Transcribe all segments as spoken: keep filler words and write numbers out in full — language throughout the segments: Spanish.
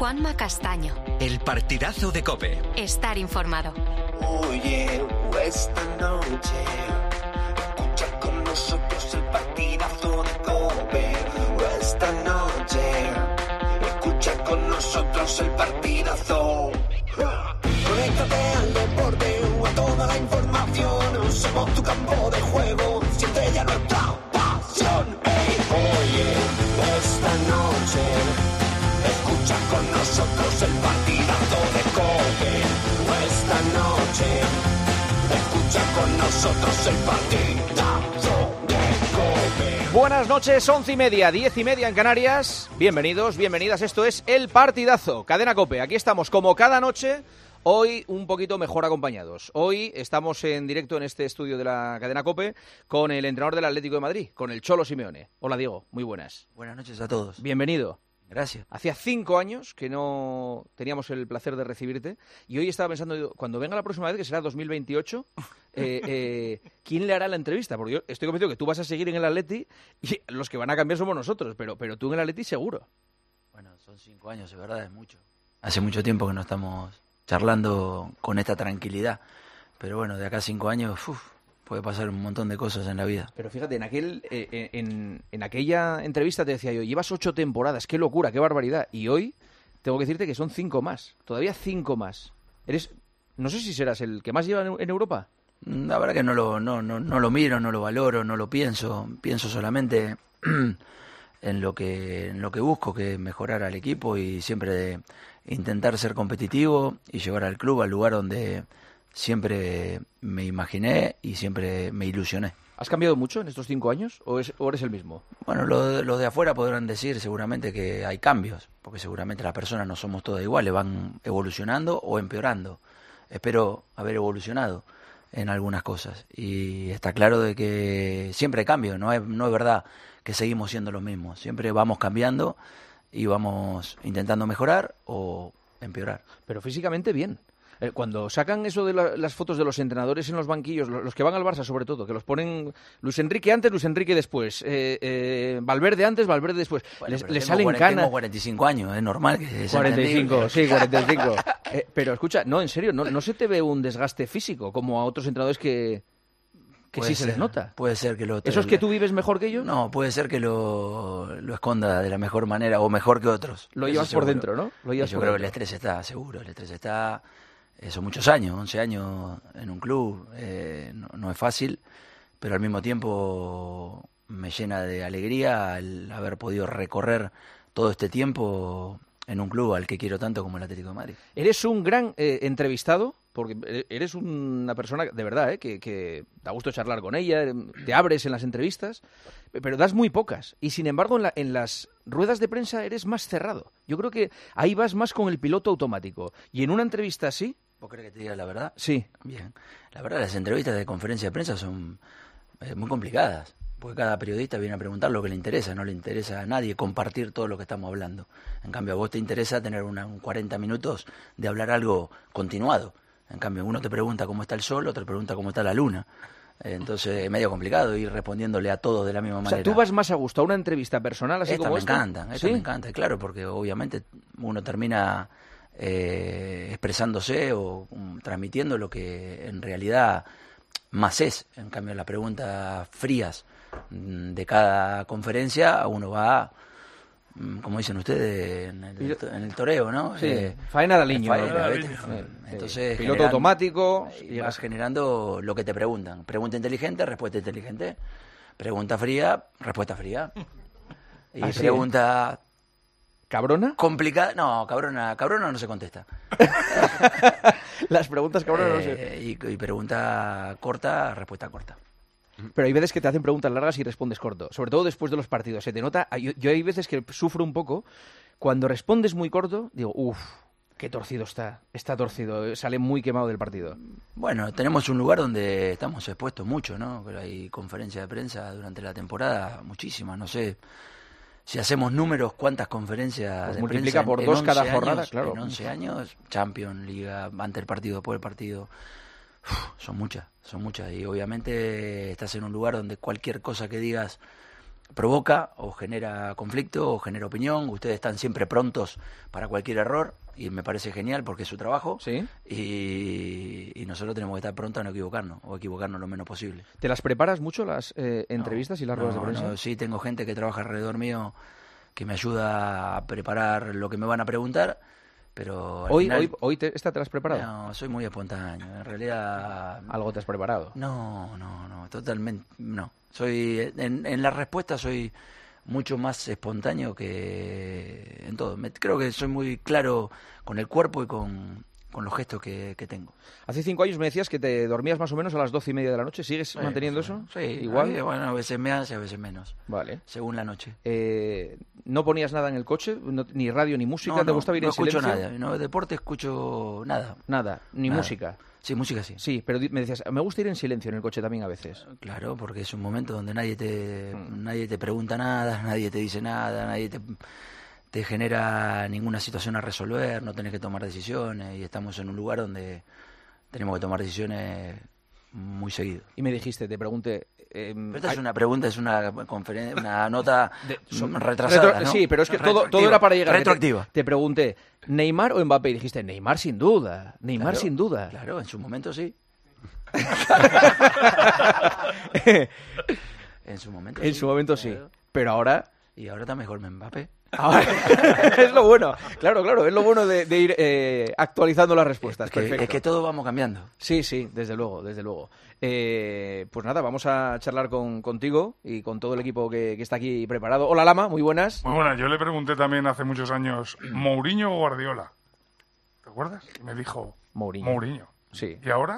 Juanma Castaño. El partidazo de COPE. Estar informado. Oye, esta noche escucha con nosotros el partidazo de COPE. Esta noche escucha con nosotros el partidazo. Conéctate al deporte o a toda la información. Somos tu campo de juego, siente ya nuestra pasión. Hey, oye, esta noche escucha con nosotros el partidazo de COPE. Esta noche escucha con nosotros el partidazo de COPE. Buenas noches, once y media, diez y media en Canarias. Bienvenidos, bienvenidas, esto es El Partidazo, Cadena COPE. Aquí estamos como cada noche, hoy un poquito mejor acompañados. Hoy estamos en directo en este estudio de la Cadena COPE con el entrenador del Atlético de Madrid, con el Cholo Simeone. Hola Diego, muy buenas. Buenas noches a todos. Bienvenido. Gracias. Hacía cinco años que no teníamos el placer de recibirte y hoy estaba pensando, cuando venga la próxima vez, que será dos mil veintiocho, eh, eh, ¿quién le hará la entrevista? Porque yo estoy convencido que tú vas a seguir en el Atleti y los que van a cambiar somos nosotros, pero, pero tú en el Atleti seguro. Bueno, son cinco años, de verdad, es mucho. Hace mucho tiempo que no estamos charlando con esta tranquilidad, pero bueno, de acá a cinco años, uf, puede pasar un montón de cosas en la vida. Pero fíjate, en aquel eh, en, en aquella entrevista te decía yo, llevas ocho temporadas, qué locura, qué barbaridad. Y hoy tengo que decirte que son cinco más, todavía cinco más. Eres, no sé si serás el que más lleva en, en Europa. La verdad que no lo, no, no, no lo miro, no lo valoro, no lo pienso. Pienso solamente en lo que, en lo que busco, que es mejorar al equipo y siempre intentar ser competitivo y llevar al club al lugar donde siempre me imaginé y siempre me ilusioné. ¿Has cambiado mucho en estos cinco años o, es, o eres el mismo? Bueno, los lo de afuera podrán decir seguramente que hay cambios, porque seguramente las personas no somos todas iguales, van evolucionando o empeorando. Espero haber evolucionado en algunas cosas y está claro de que siempre hay cambios, no es, no es verdad que seguimos siendo los mismos, siempre vamos cambiando y vamos intentando mejorar o empeorar. Pero físicamente bien. Cuando sacan eso de la, las fotos de los entrenadores en los banquillos, los, los que van al Barça sobre todo, que los ponen Luis Enrique antes, Luis Enrique después, eh, eh, Valverde antes, Valverde después, bueno, les, les salen canas. Tengo cuarenta y cinco años, es normal que sea cuarenta y cinco, sí, cuarenta y cinco. eh, pero escucha, no, en serio, no, no se te ve un desgaste físico como a otros entrenadores que, que sí se les nota. Puede ser que lo... ¿Eso es que tú vives mejor que ellos? No, puede ser que lo, lo esconda de la mejor manera o mejor que otros. Lo llevas por dentro, ¿no? Lo llevas yo por creo dentro. Que el estrés está, seguro, el estrés está... Son muchos años, once años en un club, eh, no, no es fácil, pero al mismo tiempo me llena de alegría el haber podido recorrer todo este tiempo en un club al que quiero tanto como el Atlético de Madrid. Eres un gran eh, entrevistado, porque eres una persona de verdad, eh, que, que da gusto charlar con ella, te abres en las entrevistas, pero das muy pocas. Y sin embargo, en, la, en las ruedas de prensa eres más cerrado. Yo creo que ahí vas más con el piloto automático. Y en una entrevista así... ¿Vos crees que te diga la verdad? Sí. Bien. La verdad, las entrevistas de conferencia de prensa son eh, muy complicadas, porque cada periodista viene a preguntar lo que le interesa, no le interesa a nadie compartir todo lo que estamos hablando. En cambio, a vos te interesa tener una, un cuarenta minutos de hablar algo continuado. En cambio, uno te pregunta cómo está el sol, otro te pregunta cómo está la luna. Entonces es medio complicado ir respondiéndole a todos de la misma manera. O sea, ¿tú vas más a gusto a una entrevista personal así esta como me esta? encanta, esta ¿Sí? me encanta, claro, porque obviamente uno termina eh, expresándose o um, transmitiendo lo que en realidad más es. En cambio, las preguntas frías de cada conferencia, uno va, como dicen ustedes, en el, en el toreo, ¿no? Sí, eh, faena de liño. Faena, ¿no? ¿viste? Sí, Entonces, piloto generan, automático. Y vas generando lo que te preguntan. Pregunta inteligente, respuesta inteligente. Pregunta fría, respuesta fría. Y ¿Ah, sí? pregunta... ¿Cabrona? Complicada. No, cabrona, cabrona no se contesta. Las preguntas cabronas eh, no sé. Y, y pregunta corta, respuesta corta. Pero hay veces que te hacen preguntas largas y respondes corto. Sobre todo después de los partidos. Se te nota... Yo, yo hay veces que sufro un poco. Cuando respondes muy corto, digo, uff, qué torcido está. Está torcido. Sale muy quemado del partido. Bueno, tenemos un lugar donde estamos expuestos mucho, ¿no? Pero hay conferencias de prensa durante la temporada, muchísimas, no sé... Si hacemos números, ¿cuántas conferencias pues de multiplica prensa por en, dos en cada años, jornada, claro. En once años, Champions, Liga, ante el partido, después del partido. Uf, son muchas, son muchas. Y obviamente estás en un lugar donde cualquier cosa que digas provoca o genera conflicto o genera opinión. Ustedes están siempre prontos para cualquier error y me parece genial porque es su trabajo. ¿Sí? Y, y nosotros tenemos que estar prontos a no equivocarnos o equivocarnos lo menos posible. ¿Te las preparas mucho las eh, entrevistas no, y las no, ruedas de prensa? No, sí, tengo gente que trabaja alrededor mío que me ayuda a preparar lo que me van a preguntar. Pero al hoy, final, hoy, hoy te, ¿esta te la has preparado? No, soy muy espontáneo. En realidad... ¿Algo te has preparado? No, no, no, totalmente no. Soy en, en la respuesta soy mucho más espontáneo que en todo. Me, creo que soy muy claro con el cuerpo y con, con los gestos que, que tengo. Hace cinco años me decías que te dormías más o menos a las doce y media de la noche. ¿Sigues Sí, manteniendo sí, eso? Sí, igual. A, bueno, a veces más y a veces menos. Vale. Según la noche. Eh, ¿No ponías nada en el coche? No, ¿Ni radio ni música? No, ¿Te no, gustaba ir no en escucho silencio? nada. No, de deporte escucho nada. Nada, ni Nada. música. Sí, música sí. Sí, pero di- me decías, me gusta ir en silencio en el coche también a veces. Claro, porque es un momento donde nadie te Mm. nadie te pregunta nada, nadie te dice nada, nadie te, te genera ninguna situación a resolver, no tenés que tomar decisiones y estamos en un lugar donde tenemos que tomar decisiones muy seguido. Y me dijiste, te pregunté... eh, Pero esta hay- es una pregunta, es una conferencia, una nota de- mm, retrasada, retro- ¿no? Sí, pero es que todo, Retroactiva. todo era para llegar. que te- Retroactiva. Te, pregunté, ¿Neymar o Mbappé? Y dijiste, Neymar sin duda, Neymar Claro, sin duda. Claro, en su momento sí. En su momento En sí, su momento sí, claro. pero ahora... Y ahora está mejor Mbappé. ahora- es lo bueno, claro, claro, es lo bueno de, de ir eh, actualizando las respuestas. Es que, Perfecto. es que todo vamos cambiando. Sí, sí, desde luego, desde luego. Eh, pues nada, vamos a charlar con, contigo y con todo el equipo que, que está aquí preparado. Hola, Lama, muy buenas. Muy buena, yo le pregunté también hace muchos años, ¿Mourinho o Guardiola? ¿Te acuerdas? Y me dijo, Mourinho. Mourinho. Sí. ¿Y ahora?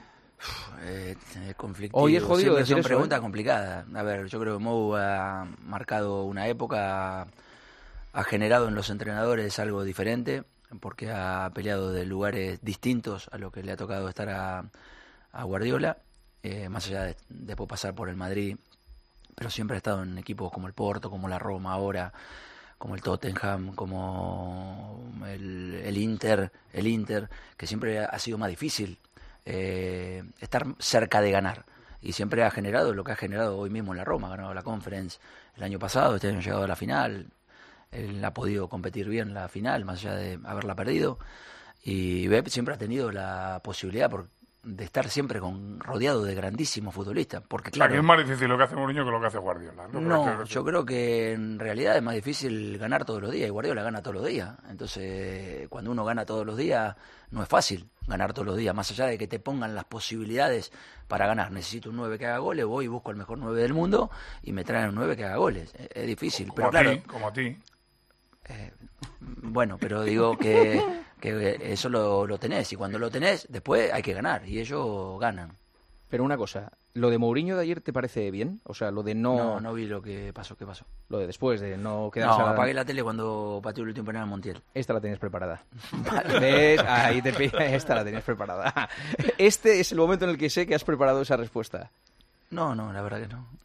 Eh, eh, conflictivo. Hoy es jodido Siempre decir son eso, preguntas ¿eh? complicadas. A ver, yo creo que Mou ha marcado una época, ha generado en los entrenadores algo diferente, porque ha peleado de lugares distintos a lo que le ha tocado estar a, a Guardiola, eh, más allá de después pasar por el Madrid, pero siempre ha estado en equipos como el Porto, como la Roma ahora, como el Tottenham, como el, el Inter, el Inter, que siempre ha sido más difícil eh, estar cerca de ganar. Y siempre ha generado lo que ha generado hoy mismo en la Roma. Ha ganado la Conference el año pasado, este año ha llegado a la final. Él ha podido competir bien en la final, más allá de haberla perdido. Y Pep siempre ha tenido la posibilidad por, de estar siempre con, rodeado de grandísimos futbolistas. Porque, Claro, claro, es más difícil lo que hace Mourinho que lo que hace Guardiola. ¿no? no, Creo que- yo creo que en realidad es más difícil ganar todos los días, y Guardiola gana todos los días. Entonces, cuando uno gana todos los días, no es fácil ganar todos los días, más allá de que te pongan las posibilidades para ganar. Necesito un nueve que haga goles, voy y busco el mejor nueve del mundo y me traen un nueve que haga goles. Es, es difícil, Como pero a claro, ti, como a ti. eh, bueno, pero digo que, que eso lo, lo tenés, y cuando lo tenés, después hay que ganar, y ellos ganan. Pero una cosa, ¿lo de Mourinho de ayer te parece bien? O sea, lo de no... No, no vi lo que pasó, ¿qué pasó? Lo de después, de no quedarse... No, a la- apagué la tele cuando pateó el último penal a Montiel. Esta la tenías preparada. ¿Ves? Ahí te pilla. Esta la tenías preparada. Este es el momento en el que sé que has preparado esa respuesta. No, no, la verdad que no.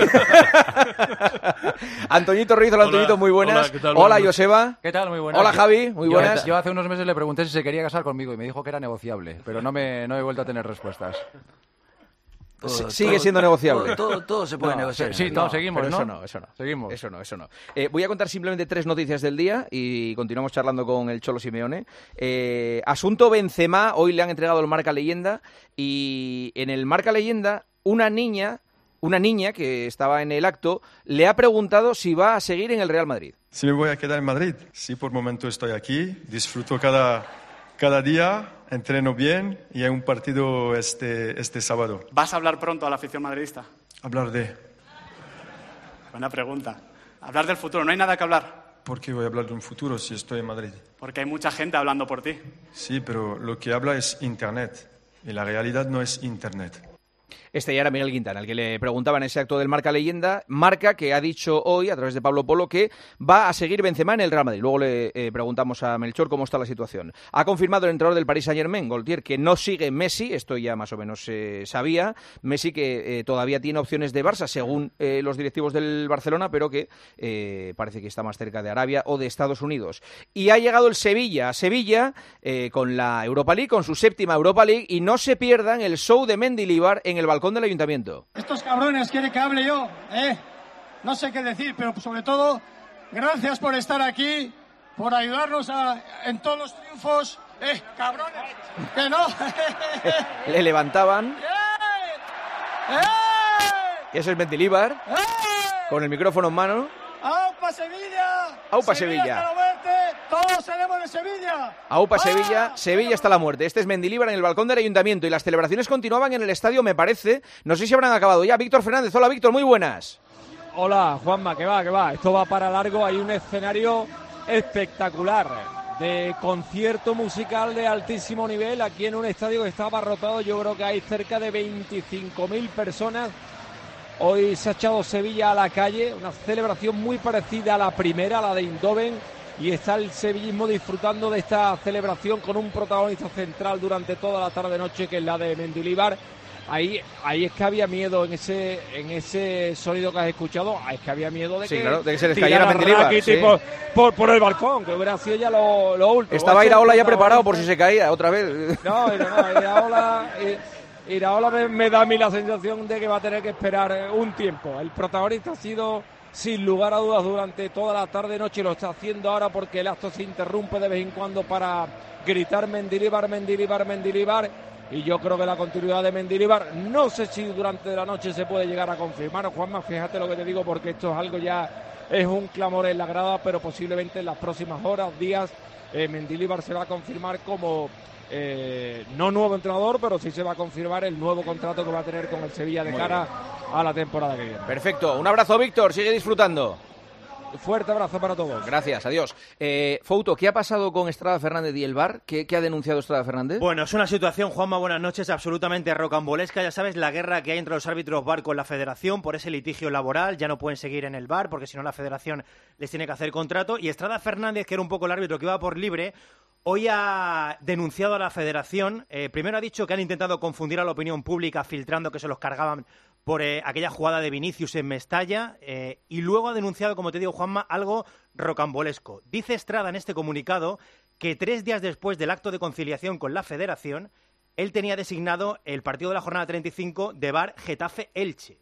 Antoñito Ruiz, hola, Hola, Antoñito, muy buenas. hola, ¿qué tal? Hola, Buenas. Joseba. ¿Qué tal? Muy buenas. Hola, Javi, muy Yo- buenas. Yo hace unos meses le pregunté si se quería casar conmigo y me dijo que era negociable, pero no me no he vuelto a tener respuestas. Todo- Sí- todo- sigue siendo negociable. Todo, todo, todo se puede No, negociar. sí, ¿no? no, seguimos, pero ¿no? eso no, eso no. Seguimos. Eso no, eso no. Eh, voy a contar simplemente tres noticias del día y continuamos charlando con el Cholo Simeone. Eh, asunto Benzema, hoy le han entregado el Marca Leyenda y en el Marca Leyenda una niña, una niña que estaba en el acto, le ha preguntado si va a seguir en el Real Madrid. Si me voy a quedar en Madrid. Sí, por momento estoy aquí, disfruto cada, cada día, entreno bien y hay un partido este, este sábado. ¿Vas a hablar pronto a la afición madridista? Hablar de... Buena pregunta. Hablar del futuro, no hay nada que hablar, ¿Por qué voy a hablar de un futuro si estoy en Madrid? porque hay mucha gente hablando por ti. Sí, pero lo que habla es Internet y la realidad no es Internet. Este ya era Miguel Quintana, el que le preguntaba en ese acto del Marca Leyenda. Marca que ha dicho hoy, a través de Pablo Polo, que va a seguir Benzema en el Real Madrid. Luego le eh, preguntamos a Melchor cómo está la situación. Ha confirmado el entrenador del Paris Saint-Germain, Gaultier, que no sigue Messi. Esto ya más o menos se eh, sabía. Messi que eh, todavía tiene opciones de Barça, según eh, los directivos del Barcelona, pero que eh, parece que está más cerca de Arabia o de Estados Unidos. Y ha llegado el Sevilla a Sevilla eh, con la Europa League, con su séptima Europa League, y no se pierdan el show de Mendilibar en el balcón del Ayuntamiento. Estos cabrones quieren que hable yo, ¿eh? no sé qué decir, pero sobre todo, gracias por estar aquí, por ayudarnos a, en todos los triunfos. ¡Eh, cabrones! ¡Que no! Le levantaban. ¡Eh! Y ese es Mendilibar, ¡Eh! con el micrófono en mano. ¡Aupa Sevilla! ¡Aupa Sevilla! Sevilla hasta la muerte. ¡Todos seremos de Sevilla! ¡Aupa ¡Ah! Sevilla! Sevilla hasta la muerte. Este es Mendilibar en el balcón del Ayuntamiento y las celebraciones continuaban en el estadio, me parece. No sé si habrán acabado ya. Víctor Fernández. Hola, Víctor, muy buenas. Hola, Juanma, que va, que va. Esto va para largo. Hay un escenario espectacular de concierto musical de altísimo nivel aquí en un estadio que está abarrotado. Yo creo que hay cerca de veinticinco mil personas. Hoy se ha echado Sevilla a la calle, una celebración muy parecida a la primera, a la de Eindhoven, y está el sevillismo disfrutando de esta celebración con un protagonista central durante toda la tarde-noche, que es la de Mendilibar. Ahí, ahí es que había miedo en ese, en ese sonido que has escuchado. Es que había miedo de sí, que, claro, de que se les cayera Mendilibar. Sí. Por, por, por el balcón, que hubiera sido ya lo, lo último. Estaba Iraola ya preparado por si se caía otra vez. No, no, no Iraola, Iraola me, me da a mí la sensación de que va a tener que esperar un tiempo. El protagonista ha sido, sin lugar a dudas, durante toda la tarde-noche. Lo está haciendo ahora porque el acto se interrumpe de vez en cuando para gritar Mendilibar, Mendilibar, Mendilibar. Y yo creo que la continuidad de Mendilibar, no sé si durante la noche se puede llegar a confirmar. Juanma, fíjate lo que te digo, porque esto es algo ya, es un clamor en la grada, pero posiblemente en las próximas horas, días, eh, Mendilibar se va a confirmar como, eh, no nuevo entrenador, pero sí se va a confirmar el nuevo contrato que va a tener con el Sevilla de Muy cara bien. a la temporada que viene. Perfecto, un abrazo, Víctor, sigue disfrutando. Fuerte abrazo para todos. Gracias, adiós. Eh, Fouto, ¿qué ha pasado con Estrada Fernández y el V A R? ¿Qué, ¿Qué ha denunciado Estrada Fernández? Bueno, es una situación, Juanma, buenas noches, absolutamente rocambolesca. Ya sabes, la guerra que hay entre los árbitros V A R con la Federación por ese litigio laboral. Ya no pueden seguir en el V A R porque si no la Federación les tiene que hacer contrato. Y Estrada Fernández, que era un poco el árbitro que iba por libre, hoy ha denunciado a la Federación. Eh, primero ha dicho que han intentado confundir a la opinión pública filtrando que se los cargaban por eh, aquella jugada de Vinicius en Mestalla, eh, y luego ha denunciado, como te digo, Juanma, algo rocambolesco. Dice Estrada en este comunicado que tres días después del acto de conciliación con la Federación, él tenía designado el partido de la jornada treinta y cinco de V A R Getafe-Elche,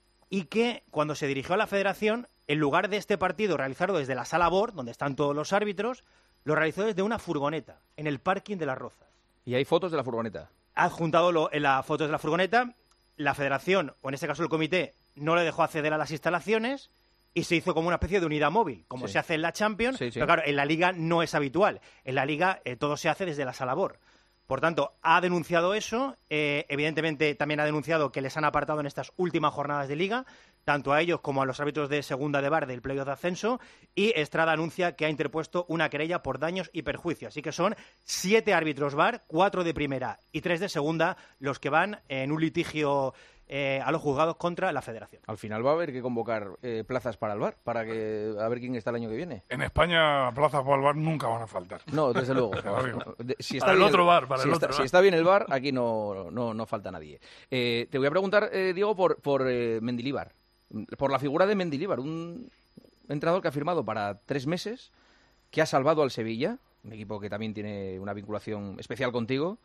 y que cuando se dirigió a la Federación, en lugar de este partido realizarlo desde la Sala B O R, donde están todos los árbitros, lo realizó desde una furgoneta, en el parking de Las Rozas. ¿Y hay fotos de la furgoneta? Ha adjuntado lo, en las fotos de la furgoneta. La Federación, o en este caso el Comité, no le dejó acceder a las instalaciones y se hizo como una especie de unidad móvil, como sí. se hace en la Champions, sí, sí. pero claro, en la Liga no es habitual. En la Liga eh, todo se hace desde la Sala B O R. Por tanto, ha denunciado eso, eh, evidentemente también ha denunciado que les han apartado en estas últimas jornadas de Liga, tanto a ellos como a los árbitros de segunda de V A R del playoff de ascenso, y Estrada anuncia que ha interpuesto una querella por daños y perjuicios. Así que son siete árbitros V A R, cuatro de primera y tres de segunda, los que van en un litigio eh, a los juzgados contra la Federación. Al final va a haber que convocar eh, plazas para el V A R, para que a ver quién está el año que viene. En España plazas para el V A R nunca van a faltar. No, desde luego. si está para el otro V A R, para si el está, otro. Si está bien el V A R, aquí no, no, no falta nadie. Eh, te voy a preguntar, eh, Diego, por, por eh, Mendilibar. Por la figura de Mendilibar, un entrenador que ha firmado para tres meses, que ha salvado al Sevilla, un equipo que también tiene una vinculación especial contigo,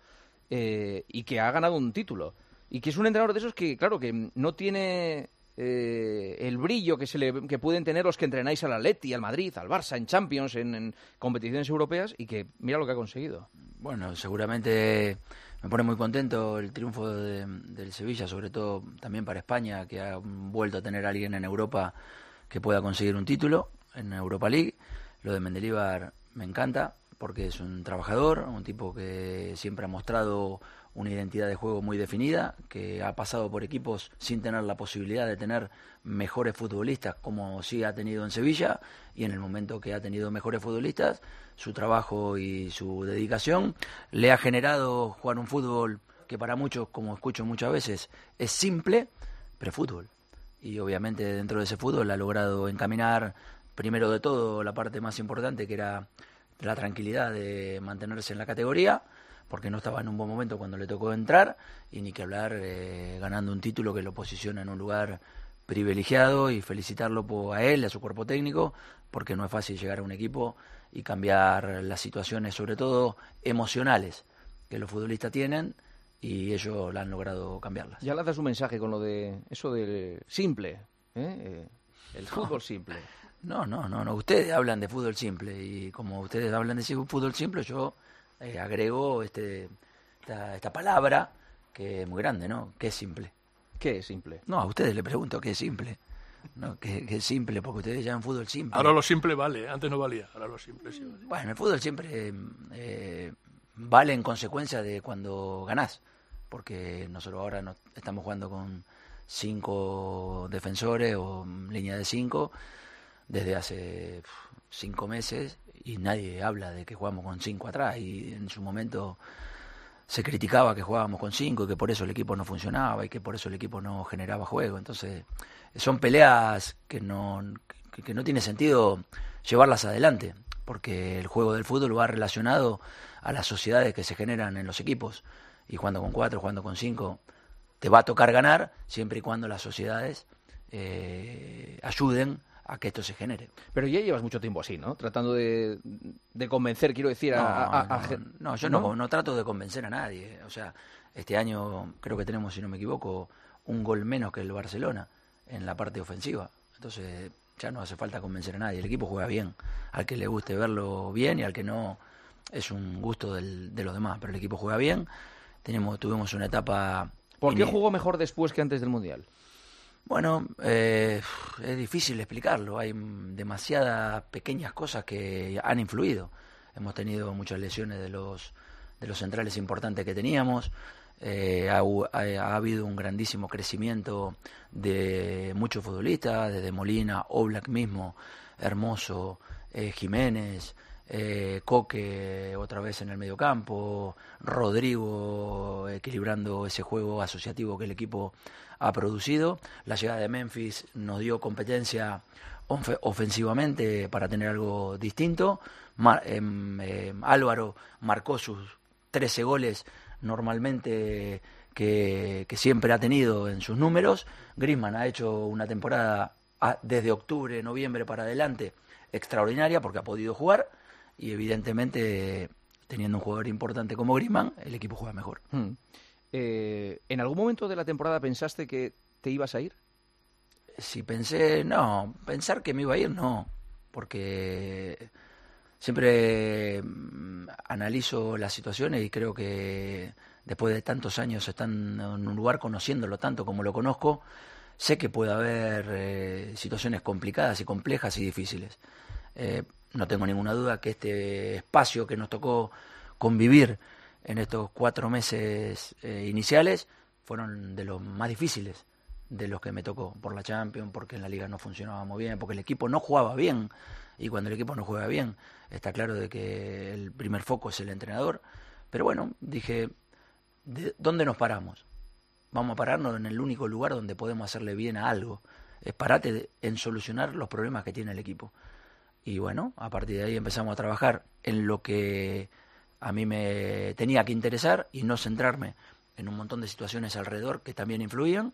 eh, y que ha ganado un título. Y que es un entrenador de esos que, claro, que no tiene eh, el brillo que se le que pueden tener los que entrenáis al Atleti, al Madrid, al Barça, en Champions, en, en competiciones europeas, y que mira lo que ha conseguido. Bueno, seguramente me pone muy contento el triunfo de, del Sevilla, sobre todo también para España, que ha vuelto a tener a alguien en Europa que pueda conseguir un título en Europa League. Lo de Mendilibar me encanta porque es un trabajador, un tipo que siempre ha mostrado una identidad de juego muy definida, que ha pasado por equipos sin tener la posibilidad de tener mejores futbolistas, como sí ha tenido en Sevilla, y en el momento que ha tenido mejores futbolistas, su trabajo y su dedicación le ha generado jugar un fútbol que para muchos, como escucho muchas veces, es simple, pero fútbol. Y obviamente dentro de ese fútbol ha logrado encaminar, primero de todo, la parte más importante, que era la tranquilidad de mantenerse en la categoría, porque no estaba en un buen momento cuando le tocó entrar, y ni que hablar eh, ganando un título que lo posiciona en un lugar privilegiado, y felicitarlo por, a él, a su cuerpo técnico, porque no es fácil llegar a un equipo y cambiar las situaciones, sobre todo emocionales, que los futbolistas tienen, y ellos la han logrado cambiarlas. Ya le das un mensaje con lo de eso de simple, ¿eh? Eh, El fútbol simple. No, no, no, no. Ustedes hablan de fútbol simple y como ustedes hablan de fútbol simple, yo eh, agrego este, esta, esta palabra que es muy grande, ¿no? ¿Qué es simple? ¿Qué es simple? No, a ustedes les pregunto qué es simple. No, que, que es simple, porque ustedes llaman fútbol simple. Ahora lo simple vale, antes no valía, ahora lo simple sí vale. Bueno, el fútbol siempre eh, vale en consecuencia de cuando ganás, porque nosotros ahora no, estamos jugando con cinco defensores o línea de cinco desde hace cinco meses y nadie habla de que jugamos con cinco atrás y en su momento se criticaba que jugábamos con cinco y que por eso el equipo no funcionaba y que por eso el equipo no generaba juego. Entonces son peleas que no, que, que no tiene sentido llevarlas adelante, porque el juego del fútbol va relacionado a las sociedades que se generan en los equipos. Y jugando con cuatro, jugando con cinco, te va a tocar ganar siempre y cuando las sociedades eh, ayuden a que esto se genere. Pero ya llevas mucho tiempo así, ¿no? Tratando de, de convencer, quiero decir, no, a, a, a... No, no, yo ¿no? No, no trato de convencer a nadie. O sea, este año creo que tenemos, si no me equivoco, un gol menos que el Barcelona en la parte ofensiva. Entonces ya no hace falta convencer a nadie. El equipo juega bien. Al que le guste verlo bien y al que no, es un gusto del, de los demás. Pero el equipo juega bien. Tenemos, tuvimos una etapa... ¿Por qué jugó mejor después que antes del Mundial? Bueno, eh, es difícil explicarlo. Hay demasiadas pequeñas cosas que han influido. Hemos tenido muchas lesiones de los de los centrales importantes que teníamos. Eh, ha, ha, ha habido un grandísimo crecimiento de muchos futbolistas, desde Molina, Oblak mismo, Hermoso, eh, Jiménez, eh, Coque otra vez en el mediocampo, Rodrigo equilibrando ese juego asociativo que el equipo ha producido. La llegada de Memphis nos dio competencia ofensivamente para tener algo distinto. Mar, eh, eh, Álvaro marcó sus trece goles normalmente que, que siempre ha tenido en sus números. Griezmann ha hecho una temporada a, desde octubre, noviembre para adelante extraordinaria porque ha podido jugar y evidentemente teniendo un jugador importante como Griezmann el equipo juega mejor. Hmm. Eh, ¿En algún momento de la temporada pensaste que te ibas a ir? Si pensé, no, pensar que me iba a ir no, porque siempre analizo las situaciones y creo que después de tantos años estando en un lugar conociéndolo tanto como lo conozco, sé que puede haber eh, situaciones complicadas y complejas y difíciles. Eh, no tengo ninguna duda que este espacio que nos tocó convivir en estos cuatro meses eh, iniciales fueron de los más difíciles de los que me tocó, por la Champions, porque en la Liga no funcionábamos bien, porque el equipo no jugaba bien, y cuando el equipo no juega bien, está claro de que el primer foco es el entrenador. Pero bueno, dije, ¿de dónde nos paramos? Vamos a pararnos en el único lugar donde podemos hacerle bien a algo, es parate en solucionar los problemas que tiene el equipo. Y bueno, a partir de ahí empezamos a trabajar en lo que a mí me tenía que interesar y no centrarme en un montón de situaciones alrededor que también influían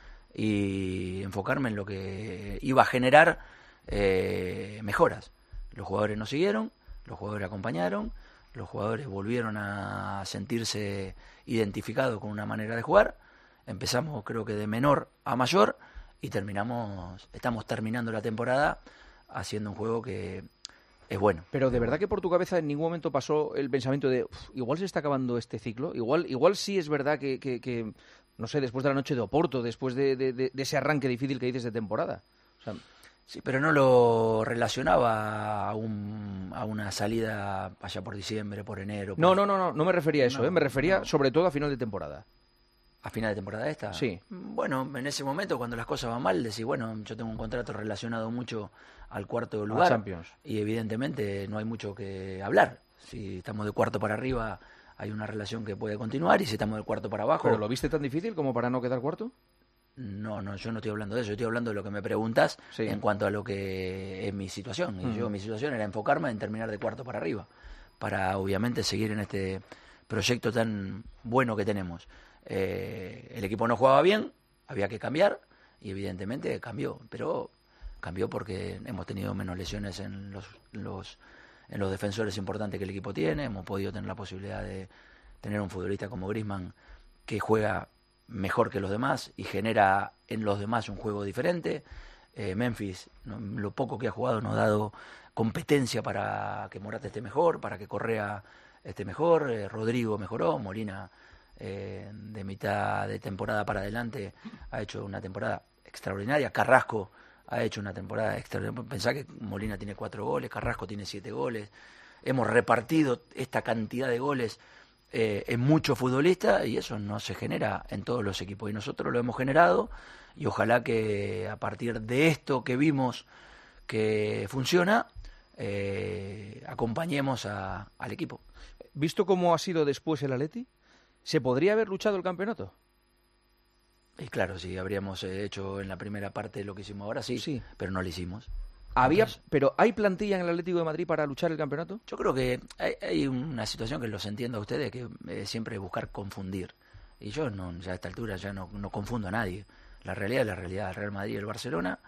y enfocarme en lo que iba a generar eh, mejoras. Los jugadores nos siguieron, los jugadores acompañaron, los jugadores volvieron a sentirse identificados con una manera de jugar. Empezamos creo que de menor a mayor y terminamos, estamos terminando la temporada haciendo un juego que es bueno. Pero de verdad que por tu cabeza en ningún momento pasó el pensamiento de igual se está acabando este ciclo, igual igual sí es verdad que, que, que no sé, después de la noche de Oporto, después de, de, de, de ese arranque difícil que dices de temporada. O sea, sí, pero no lo relacionaba a, un, a una salida allá por diciembre, por enero. Por... No, no, no, no, no me refería a eso, no, ¿eh? me refería no. sobre todo a final de temporada. ¿A final de temporada esta? Sí. Bueno, en ese momento cuando las cosas van mal, decís, bueno, yo tengo un contrato relacionado mucho al cuarto lugar. Champions. Y evidentemente no hay mucho que hablar. Si estamos de cuarto para arriba, hay una relación que puede continuar, y si estamos del cuarto para abajo... ¿Pero lo viste tan difícil como para no quedar cuarto? No, no, yo no estoy hablando de eso, yo estoy hablando de lo que me preguntas sí. en cuanto a lo que es mi situación. Y mm. yo, mi situación era enfocarme en terminar de cuarto para arriba, para obviamente seguir en este proyecto tan bueno que tenemos. Eh, el equipo no jugaba bien, había que cambiar, y evidentemente cambió, pero cambió porque hemos tenido menos lesiones en los, los, en los defensores importantes que el equipo tiene, hemos podido tener la posibilidad de tener un futbolista como Griezmann que juega mejor que los demás y genera en los demás un juego diferente. Eh, Memphis, no, lo poco que ha jugado nos ha dado competencia para que Morata esté mejor, para que Correa esté mejor, eh, Rodrigo mejoró, Molina eh, de mitad de temporada para adelante ha hecho una temporada extraordinaria, Carrasco ha hecho una temporada extraordinaria, pensá que Molina tiene cuatro goles, Carrasco tiene siete goles, hemos repartido esta cantidad de goles eh, en muchos futbolistas y eso no se genera en todos los equipos y nosotros lo hemos generado y ojalá que a partir de esto que vimos que funciona, eh, acompañemos a, al equipo. ¿Visto cómo ha sido después el Atleti? ¿Se podría haber luchado el campeonato? Y claro, si habríamos hecho en la primera parte lo que hicimos ahora, sí, sí. Pero no lo hicimos. Había, Entonces, ¿Pero hay plantilla en el Atlético de Madrid para luchar el campeonato? Yo creo que hay, hay una situación que los entiendo a ustedes, que es siempre buscar confundir. Y yo no, ya a esta altura ya no, no confundo a nadie. La realidad es la realidad. El Real Madrid y el Barcelona,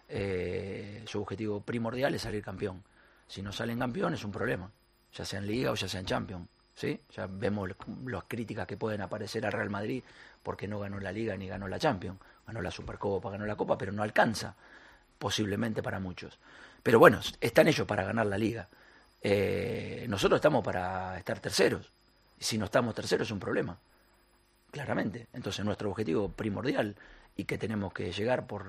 eh, su objetivo primordial es salir campeón. Si no salen campeón es un problema, ya sea en Liga o ya sea en Champions. ¿Sí? Ya vemos las críticas que pueden aparecer al Real Madrid porque no ganó la Liga ni ganó la Champions. Ganó la Supercopa, ganó la Copa, pero no alcanza, posiblemente para muchos. Pero bueno, están ellos para ganar la Liga. Eh, nosotros estamos para estar terceros. Y si no estamos terceros es un problema, claramente. Entonces nuestro objetivo primordial y que tenemos que llegar por,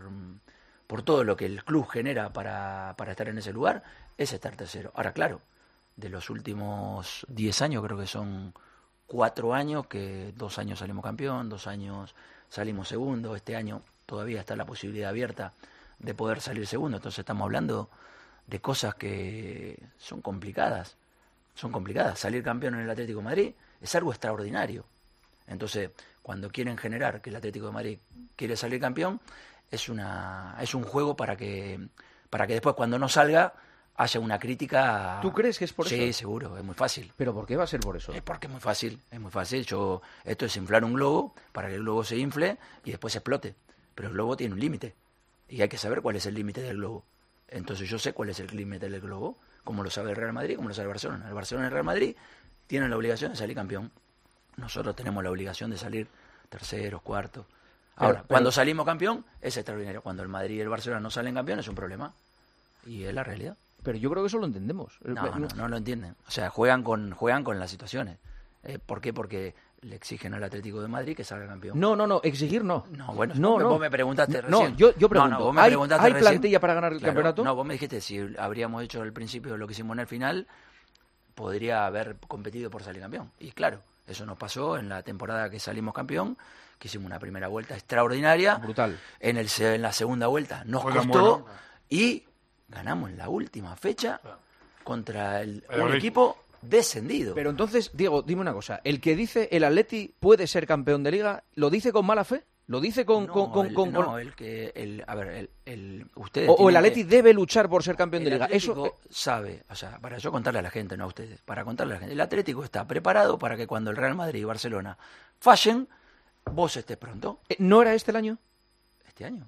por todo lo que el club genera para, para estar en ese lugar es estar tercero. Ahora, claro, de los últimos diez años creo que son cuatro años que dos años salimos campeón, dos años salimos segundo, este año todavía está la posibilidad abierta de poder salir segundo, entonces estamos hablando de cosas que son complicadas, son complicadas. Salir campeón en el Atlético de Madrid es algo extraordinario, entonces cuando quieren generar que el Atlético de Madrid quiere salir campeón, es una es un juego para que para que después cuando no salga haya una crítica. ¿Tú crees que es por sí, eso? Sí, seguro, es muy fácil. ¿Pero por qué va a ser por eso? Es porque es muy fácil, es muy fácil. Yo, esto es inflar un globo para que el globo se infle y después explote. Pero el globo tiene un límite y hay que saber cuál es el límite del globo. Entonces yo sé cuál es el límite del globo, como lo sabe el Real Madrid, como lo sabe el Barcelona. El Barcelona y el Real Madrid tienen la obligación de salir campeón. Nosotros tenemos la obligación de salir terceros, cuartos. Ahora, pero, pero, cuando salimos campeón es extraordinario. Cuando el Madrid y el Barcelona no salen campeón es un problema. Y es la realidad. Pero yo creo que eso lo entendemos. No, no, no lo entienden. O sea, juegan con juegan con las situaciones. Eh, ¿Por qué? Porque le exigen al Atlético de Madrid que salga campeón. No, no, no, exigir no. No, bueno, no, vos, no. vos me preguntaste no, recién. No, yo, yo pregunto, no, no, vos me ¿hay, preguntaste ¿hay recién? plantilla para ganar el Claro, campeonato? No, vos me dijiste si habríamos hecho al principio lo que hicimos en el final, podría haber competido por salir campeón. Y claro, eso nos pasó en la temporada que salimos campeón, que hicimos una primera vuelta extraordinaria. Brutal. En, el, en la segunda vuelta nos Fue costó bueno. y ganamos en la última fecha contra el, un Madrid. equipo descendido. Pero entonces, Diego, dime una cosa. ¿El que dice el Atleti puede ser campeón de Liga, lo dice con mala fe? ¿Lo dice con...? No, con, con, el, con, no, con... el que... El, a ver, el, el, ustedes O, o el Atleti que, debe luchar por ser campeón de el Liga. Atlético Eso sabe, o sea, para yo contarle a la gente, no a ustedes, para contarle a la gente. El Atlético está preparado para que cuando el Real Madrid y Barcelona fallen, vos estés pronto. ¿No era este el año? ¿Este año?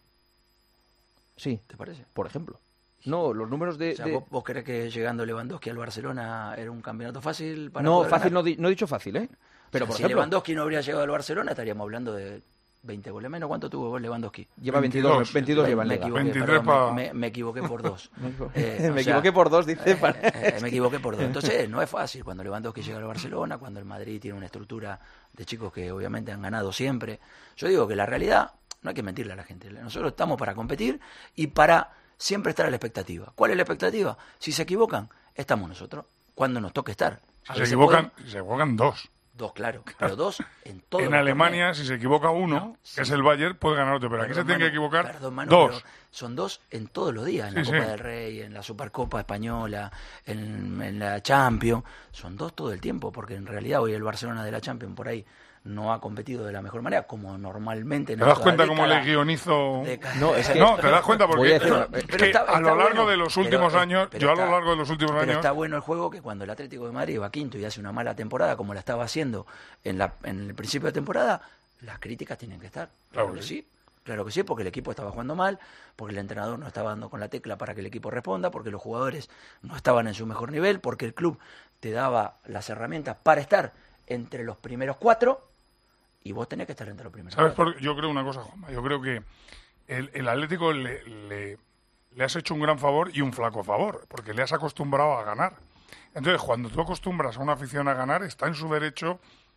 Sí. ¿Te parece? Por ejemplo. No, los números de... O sea, de... ¿vos, ¿vos crees que llegando Lewandowski al Barcelona era un campeonato fácil para No, poder fácil ganar? no, di, no he dicho fácil, ¿eh? Pero, O sea, por si ejemplo... Lewandowski no habría llegado al Barcelona, estaríamos hablando de veinte goles menos. ¿Cuánto tuvo vos Lewandowski? Lleva veintidós, veintidós lleva en me Liga. equivoqué, veintitrés perdón, pa... me, me equivoqué por dos. me equivoqué, Eh, me o sea, equivoqué por dos, dice. Eh, eh, me equivoqué por dos. Entonces, no es fácil cuando Lewandowski llega al Barcelona, cuando el Madrid tiene una estructura de chicos que obviamente han ganado siempre. Yo digo que la realidad, no hay que mentirle a la gente. Nosotros estamos para competir y para siempre estar a la expectativa. ¿Cuál es la expectativa? Si se equivocan, estamos nosotros. Cuando nos toque estar. Si se equivocan, pueden... se equivocan dos. Dos, claro, pero dos en todo. En Alemania, torneos. Si se equivoca uno, no, sí. que es el Bayern, puede ganar otro, pero perdón, aquí se tiene que equivocar perdón, Manu, dos. Son dos en todos los días, en la sí, Copa sí. del Rey, en la Supercopa Española, en, en la Champions, son dos todo el tiempo, porque en realidad hoy el Barcelona de la Champions por ahí no ha competido de la mejor manera, como normalmente. ¿Te das cuenta cómo le guionizo? De... No, es que... no, te das cuenta porque decir, pero, es que está, a lo largo bueno, de los últimos pero, años, pero yo está, a lo largo de los últimos pero años... está bueno el juego que cuando el Atlético de Madrid va quinto y hace una mala temporada, como la estaba haciendo en, la, en el principio de temporada, las críticas tienen que estar. Claro, claro que sí. sí. Claro que sí, porque el equipo estaba jugando mal, porque el entrenador no estaba dando con la tecla para que el equipo responda, porque los jugadores no estaban en su mejor nivel, porque el club te daba las herramientas para estar entre los primeros cuatro y vos tenés que estar entre los primeros ¿Sabes cuatro. por qué? Yo creo una cosa, Juanma, yo creo que el, el Atlético le, le, le has hecho un gran favor y un flaco favor, porque le has acostumbrado a ganar. Entonces, cuando tú acostumbras a una afición a ganar, está en su derecho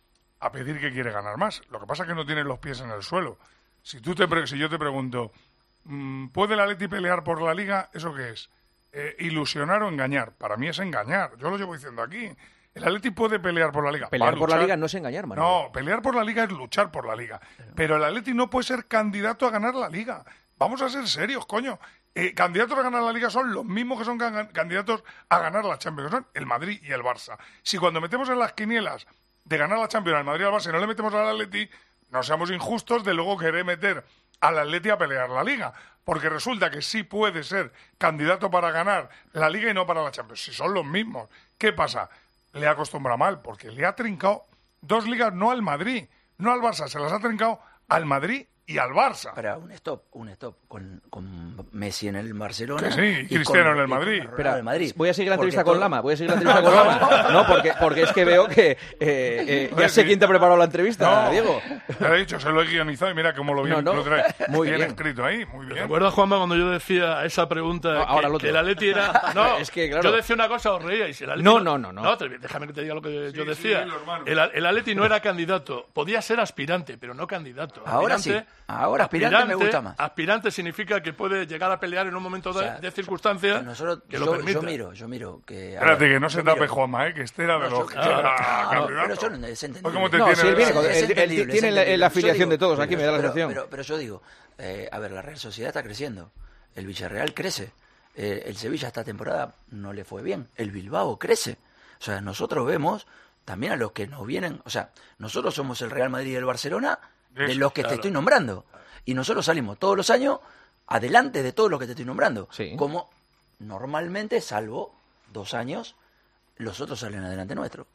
a pedir que quiere ganar más. Lo que pasa es que no tiene los pies en el suelo. Si tú te pre- si yo te pregunto, ¿puede el Atleti pelear por la Liga? ¿Eso qué es? Eh, ¿Ilusionar o engañar? Para mí es engañar. Yo lo llevo diciendo aquí. El Atleti puede pelear por la Liga. Pelear por la Liga no es engañar, Manuel. No, pelear por la Liga es luchar por la Liga. Pero el Atleti no puede ser candidato a ganar la Liga. Vamos a ser serios, coño. Eh, candidatos a ganar la Liga son los mismos que son can- candidatos a ganar la Champions. Son el Madrid y el Barça. Si cuando metemos en las quinielas de ganar la Champions al Madrid y al Barça y no le metemos al Atleti, no seamos injustos de luego querer meter al Atleti a pelear la Liga. Porque resulta que sí puede ser candidato para ganar la Liga y no para la Champions. Si son los mismos. ¿Qué pasa? Le acostumbra mal, porque le ha trincado dos ligas, no al Madrid, no al Barça, se las ha trincado al Madrid y al Barça. Espera, un stop, un stop con, con Messi en el Barcelona. Que sí, y y Cristiano con- en el y con Madrid. Ronaldo Espera, en el Madrid. voy a seguir la entrevista Porque con todo- Lama, voy a seguir la entrevista con Lama. No, porque, porque es que veo que eh, eh, ya sé quién te ha preparado la entrevista, No, Diego. Te lo he dicho, se lo he guionizado y mira cómo lo, bien, No, no. lo trae. Muy bien, bien. escrito ahí, muy ¿Te bien. acuerdas, Juanma, cuando yo decía esa pregunta No, que, ahora lo que otro. el Atleti era... No, Es que, claro. yo decía una cosa, os reíais. El Atleti No, no, no, no. No, te- déjame que te diga lo que yo sí, decía. dilo, hermano. el, el Atleti no era candidato. Podía ser aspirante, pero no candidato. Ahora sí. Ahora aspirante me gusta más. Aspirante significado que puede llegar a pelear en un momento de, O sea, de circunstancia Nosotros, que lo yo, permita. yo miro, yo miro que... a Espérate, ver, que no se yo tape miro- Juanma, ¿eh? Que este era de No, los... yo- que era no, candidato. pero eso no es entendible. Pues ¿cómo te No, tiene si él viene el- con- Es él- él entendible, tiene es la, la entendible. afiliación Yo de digo- todos, aquí me da la pero, sensación. Pero, pero yo digo, eh, a ver, la Real Sociedad está creciendo, el Villarreal crece, eh, el Sevilla esta temporada no le fue bien, el Bilbao crece. O sea, nosotros vemos también a los que nos vienen, o sea, nosotros somos el Real Madrid y el Barcelona de Eso, los que claro. te estoy nombrando. Y nosotros salimos todos los años adelante de todos los que te estoy nombrando. Sí. Como normalmente, salvo dos años, los otros salen adelante nuestro.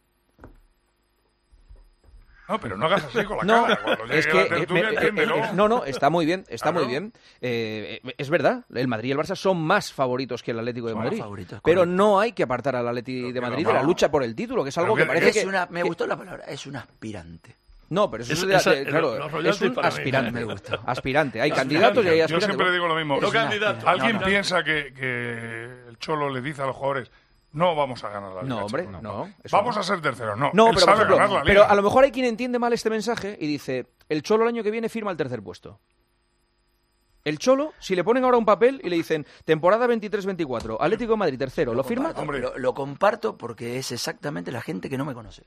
No, pero no hagas así con la No, cara. Cuando llegue es que la eh, tertulia, me- eh, entiéndelo. eh, no, no, está muy bien, está Claro. muy bien. Eh, eh, es verdad, el Madrid y el Barça son más favoritos que el Atlético de Son más Madrid. favoritos, Pero correcto. no hay que apartar al Atlético de Madrid de la no. lucha por el título, que es algo Pero que que- parece Es que una, me que- gustó la palabra, es un aspirante. No, pero eso es, Es- de- esa- de- claro, los royalties es un para mí. aspirante. Me gusta. Aspirante, hay candidatos y hay Yo aspirantes. siempre digo lo mismo. No Es una candidato. aspirante. ¿Alguien No, no. piensa que, que el Cholo le dice a los jugadores no vamos a ganar la Liga? No, hombre, chicos"? no, eso Vamos no. a ser terceros. No, No, él pero, por sabe ejemplo, ganar la Liga. pero a lo mejor hay quien entiende mal este mensaje y dice, el Cholo el año que viene firma el tercer puesto. El Cholo, si le ponen ahora un papel y le dicen temporada veintitrés veinticuatro, Atlético de Madrid tercero, ¿lo firma? Comparto, Hombre. Lo, lo comparto porque es exactamente la gente que no me conoce.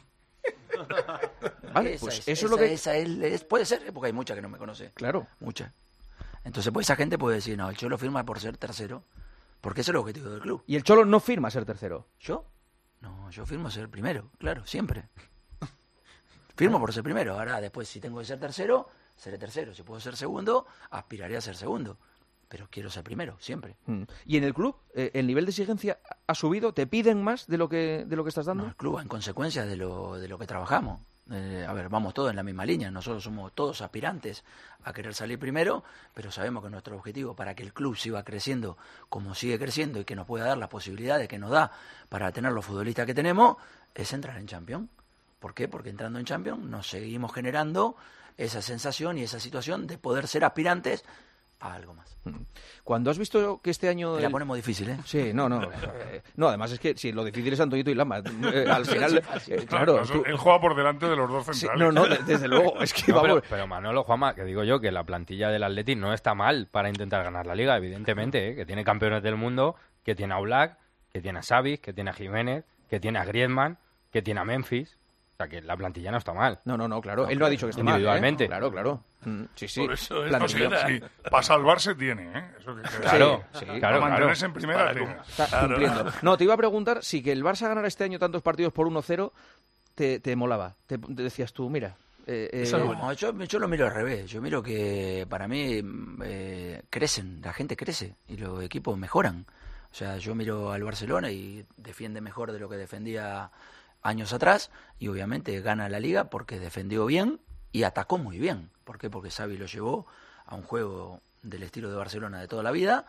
Vale, Esa pues es, eso es lo esa- que... esa es- es- puede ser, ¿eh? Porque hay mucha que no me conoce. Claro. Mucha. Entonces, pues esa gente puede decir, no, el Cholo firma por ser tercero, porque ese es el objetivo del club. Y el Cholo no firma ser tercero. ¿Yo? No, yo firmo ser primero, claro, siempre. Firmo por ser primero. Ahora, después, si tengo que ser tercero, seré tercero. Si puedo ser segundo, aspiraré a ser segundo. Pero quiero ser primero, siempre. Mm. ¿Y en el club eh, el nivel de exigencia ha subido? ¿Te piden más de lo que, de lo que estás dando? No, el club, en consecuencia de lo, de lo que trabajamos. Eh, a ver, vamos todos en la misma línea. Nosotros somos todos aspirantes a querer salir primero, pero sabemos que nuestro objetivo para que el club siga creciendo como sigue creciendo y que nos pueda dar las posibilidades que nos da para tener los futbolistas que tenemos, es entrar en Champions. ¿Por qué? Porque entrando en Champions nos seguimos generando esa sensación y esa situación de poder ser aspirantes a algo más. Cuando has visto que este año... Me la el- ponemos difícil, ¿eh? Sí, no, no. eh, no, además es que si lo difícil es Antoñito y Lama. eh, al final, eh, No, claro... no, tú- él juega por delante de los dos sí, centrales. no, no, de- desde luego. Es que No, vamos... pero, pero Manolo, Juanma, que digo yo que la plantilla del Atleti no está mal para intentar ganar la Liga, evidentemente, ¿eh? Que tiene campeones del mundo, que tiene a Oblak, que tiene a Xavi, que tiene a Jiménez, que tiene a Griezmann, que tiene a Memphis. O sea, que la plantilla no está mal. No, no, no, claro. Él no ha dicho que esté mal, ¿eh? Individualmente. Claro, claro. Mm, sí, sí. Por eso es Plantilla. posible. Sí, para salvarse tiene, ¿eh? Eso que quede Claro, claro. sí, Para claro, mantenerse claro. en primera Para tiene. Está Claro. cumpliendo. No, te iba a preguntar si que el Barça ganara este año tantos partidos por uno cero te, te molaba. Te, te decías tú, mira... eh, eh, No, yo, yo lo miro al revés. Yo miro que para mí eh, crecen, la gente crece y los equipos mejoran. O sea, yo miro al Barcelona y defiende mejor de lo que defendía años atrás y obviamente gana la Liga porque defendió bien y atacó muy bien. ¿Por qué? Porque Xavi lo llevó a un juego del estilo de Barcelona de toda la vida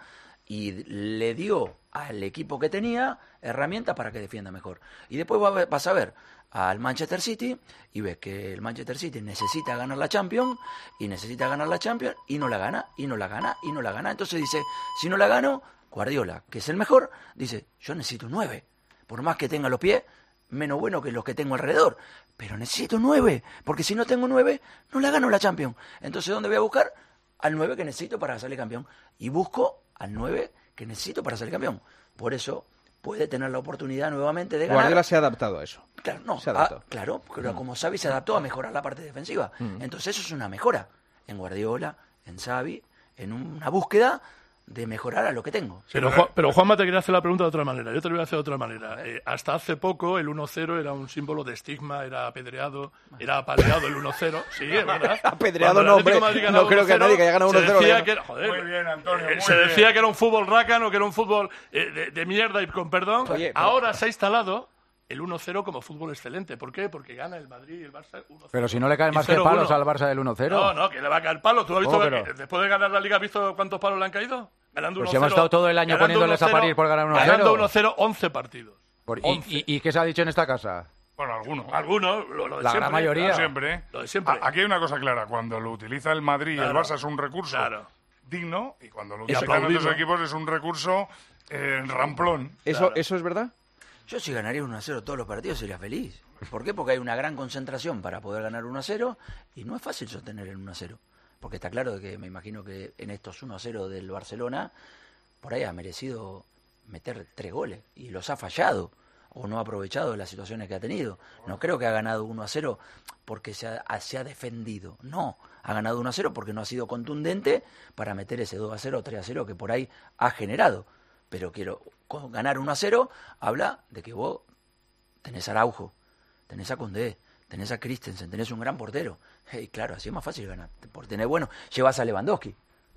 y le dio al equipo que tenía herramientas para que defienda mejor. Y después va- vas a ver al Manchester City y ves que el Manchester City necesita ganar la Champions y necesita ganar la Champions y no la gana, y no la gana, y no la gana. Entonces dice, si no la gano, Guardiola, que es el mejor, dice, yo necesito nueve. Por más que tenga los pies menos bueno que los que tengo alrededor, pero necesito nueve, porque si no tengo nueve, no la gano la Champions. Entonces, ¿dónde voy a buscar? Al nueve que necesito para salir campeón. Y busco al nueve que necesito para salir campeón. Por eso puede tener la oportunidad nuevamente de ganar. Guardiola se ha adaptado a eso. Claro, no, Se adaptó. ah, claro, pero como Xavi se adaptó a mejorar la parte defensiva. Mm. Entonces eso es una mejora en Guardiola, en Xavi, en una búsqueda de mejorar a lo que tengo. Pero, Juan, pero Juanma te quería hacer la pregunta de otra manera. Yo te lo voy a hacer de otra manera. Eh, hasta hace poco el uno cero era un símbolo de estigma, era apedreado, era apaleado el uno cero. Sí, es verdad. Apedreado Cuando el no, Atlético hombre. Madrid ganaba No creo que a uno cero, nadie que haya ganado se uno cero decía le- que era- joder, Muy bien, Antonio, eh, muy se bien. decía que era un fútbol rácano, que era un fútbol eh, de, de mierda y con perdón. Oye, pero- Ahora se ha instalado el uno cero como fútbol excelente. ¿Por qué? Porque gana el Madrid y el Barça uno cero. Pero si no le caen Y más que cero uno. palos al Barça del uno cero. No, no, que le va a caer palo. ¿Tú has visto ¿Cómo que- que no? que después de ganar la Liga, has visto cuántos palos le han caído? Ganando Pues uno si hemos cero, estado todo el año ganando poniéndoles a uno cero, parir por ganar uno cero. Ganando uno cero, once partidos. Por- y, once. y- ¿Y qué se ha dicho en esta casa? Bueno, algunos. Algunos, lo, lo de La siempre. gran mayoría. Lo de siempre. ¿eh? Lo de siempre. A- Aquí hay una cosa clara. Cuando lo utiliza el Madrid y el Claro. Barça es un recurso Claro. digno, y cuando lo Y utilizan aplaudido. otros equipos es un recurso eh, ramplón. ¿Eso, Claro. ¿Eso es verdad? Yo si ganaría uno a cero todos los partidos sería feliz. ¿Por qué? Porque hay una gran concentración para poder ganar uno a cero y no es fácil sostener el uno a cero. Porque está claro de que me imagino que en estos uno a cero del Barcelona, por ahí ha merecido meter tres goles y los ha fallado o no ha aprovechado las situaciones que ha tenido. No creo que ha ganado uno a cero porque se ha, se ha defendido. No, ha ganado uno a cero porque no ha sido contundente para meter ese dos a cero o tres a cero que por ahí ha generado. Pero quiero con ganar uno a cero habla de que vos tenés a Araujo, tenés a Condé, tenés a Christensen, tenés un gran portero. Y claro, así es más fácil ganar. Por tener bueno, llevas a Lewandowski.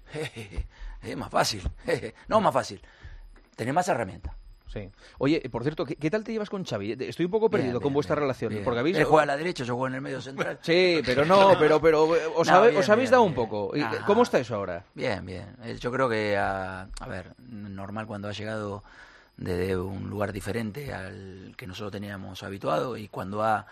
Es más fácil. No más fácil. Tenés más herramientas. Sí. Oye, por cierto, ¿qué, qué tal te llevas con Xavi? Estoy un poco perdido Bien, con bien, vuestra bien, relación. bien. Porque habéis... Él juega a la derecha, yo juego en el medio central. Sí, pero no, pero, pero eh, os, No, habe- bien, os habéis bien, dado un bien. poco. ¿Y Ah. ¿Cómo está eso ahora? Bien, bien. Eh, Yo creo que, a, a ver, normal cuando ha llegado desde un lugar diferente al que nosotros teníamos habituado y cuando ha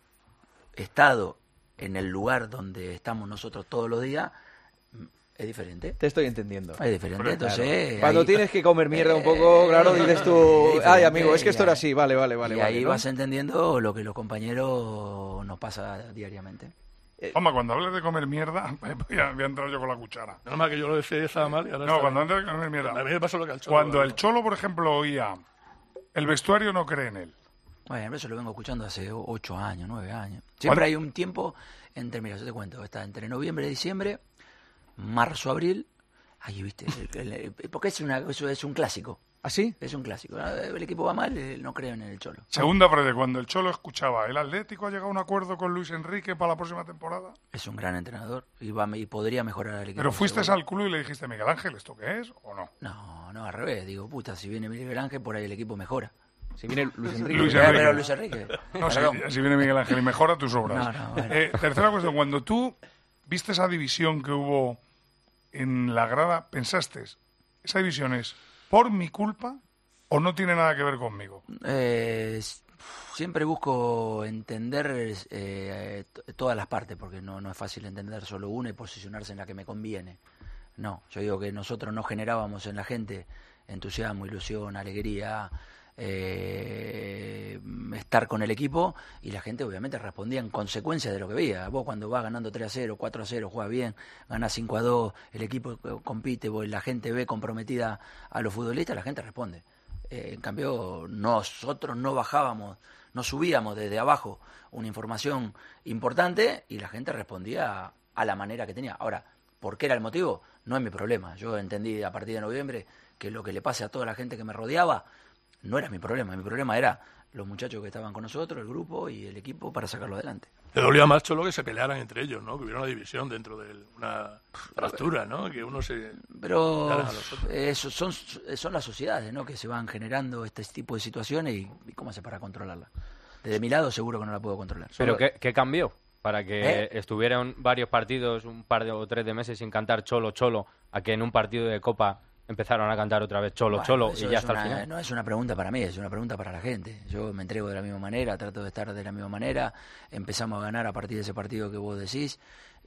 estado en el lugar donde estamos nosotros todos los días, mm, es diferente. Te estoy entendiendo. Es diferente, Claro. entonces... Cuando ahí- tienes que comer mierda un poco, claro, dices tú, Es diferente, ay, amigo, es que y esto era ahí- así, vale, vale, vale. y vale, ahí ¿no? vas entendiendo lo que los compañeros nos pasa diariamente. Hombre, cuando hablas de comer mierda, voy a, voy a entrar yo con la cuchara. Nada más que yo lo decía y estaba mal. Y ahora No, está cuando bien. hablas de comer mierda. A mí me pasó lo que al Cholo. Cuando el Cholo, por ejemplo, oía, el vestuario no cree en él. Bueno, eso lo vengo escuchando hace o- ocho años, nueve años. ¿Cuándo? Siempre hay un tiempo entre, mira, yo te cuento, está entre noviembre y diciembre, marzo, abril, ahí viste, el- el- el- porque es, una, eso es un clásico. ¿Ah, sí? Es un clásico. El equipo va mal, eh, no creen en el Cholo. Segunda frase, cuando el Cholo escuchaba, ¿el Atlético ha llegado a un acuerdo con Luis Enrique para la próxima temporada? Es un gran entrenador y, va, y podría mejorar al equipo. Pero fuiste seguro. al club y le dijiste, Miguel Ángel, ¿esto qué es o no? No, no, al revés. Digo, puta, si viene Miguel Ángel, por ahí el equipo mejora. Si viene Luis Enrique. Luis Eh, Enrique. pero Luis Enrique. No, si, Perdón. si viene Miguel Ángel y mejora tus obras. No, no, bueno. Eh, tercera cuestión, cuando tú viste esa división que hubo en la grada, ¿pensaste, esa división es por mi culpa o no tiene nada que ver conmigo? Eh, s- siempre busco entender eh, t- todas las partes, porque no, no es fácil entender solo una y posicionarse en la que me conviene. No, yo digo que nosotros no generábamos en la gente entusiasmo, ilusión, alegría, eh, estar con el equipo, y la gente obviamente respondía en consecuencia de lo que veía. Vos cuando vas ganando tres a cero, cuatro a cero, juega bien, gana cinco a dos, el equipo compite, vos, la gente ve comprometida a los futbolistas, la gente responde. Eh, en cambio, nosotros no bajábamos, no subíamos desde abajo una información importante y la gente respondía a, a la manera que tenía. Ahora, ¿por qué era el motivo? No es mi problema. Yo entendí a partir de noviembre que lo que le pase a toda la gente que me rodeaba no era mi problema. Mi problema era los muchachos que estaban con nosotros, el grupo y el equipo para sacarlo adelante. Le dolía más, Cholo, que se pelearan entre ellos, ¿no? Que hubiera una división dentro de una fractura, ¿no? Que uno se... Pero pelearan a los otros. eso son, son las sociedades, ¿no?, que se van generando este tipo de situaciones y, y cómo hace para controlarla. Desde mi lado seguro que no la puedo controlar. ¿Pero Solo- qué, qué cambió para que ¿Eh? estuvieran varios partidos, un par de, o tres de meses sin cantar Cholo, Cholo, a que en un partido de Copa empezaron a cantar otra vez Cholo, Bueno, Cholo eso y ya es hasta una- el final. No es una pregunta para mí, es una pregunta para la gente. Yo me entrego de la misma manera, trato de estar de la misma manera. Empezamos a ganar a partir de ese partido que vos decís.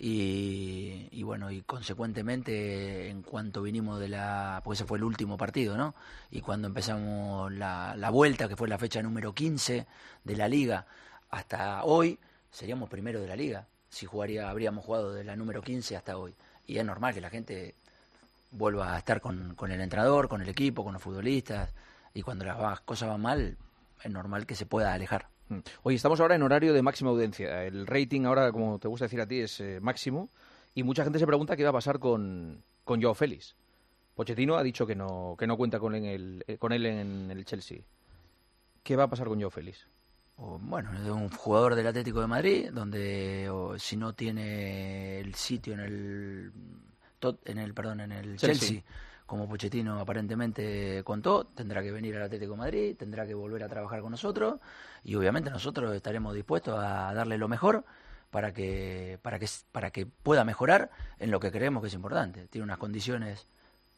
Y, y bueno, y consecuentemente, en cuanto vinimos de la... Porque ese fue el último partido, ¿no? Y cuando empezamos la, la vuelta, que fue la fecha número quince de la Liga, hasta hoy, seríamos primero de la Liga. Si jugaría, habríamos jugado de la número quince hasta hoy. Y es normal que la gente vuelva a estar con, con el entrenador, con el equipo, con los futbolistas, y cuando las va- cosas van mal, es normal que se pueda alejar. Oye, estamos ahora en horario de máxima audiencia. El rating ahora, como te gusta decir a ti, es eh, máximo. Y mucha gente se pregunta qué va a pasar con, con Joao Félix. Pochettino ha dicho que no, que no cuenta con él, en el, eh, con él en el Chelsea. ¿Qué va a pasar con Joao Félix? O, bueno, es un jugador del Atlético de Madrid, donde o, si no tiene el sitio en el, tot- en el perdón, en el Chelsea. Chelsea, como Pochettino aparentemente contó, tendrá que venir al Atlético de Madrid, tendrá que volver a trabajar con nosotros, y obviamente nosotros estaremos dispuestos a darle lo mejor para que para que para que pueda mejorar en lo que creemos que es importante. Tiene unas condiciones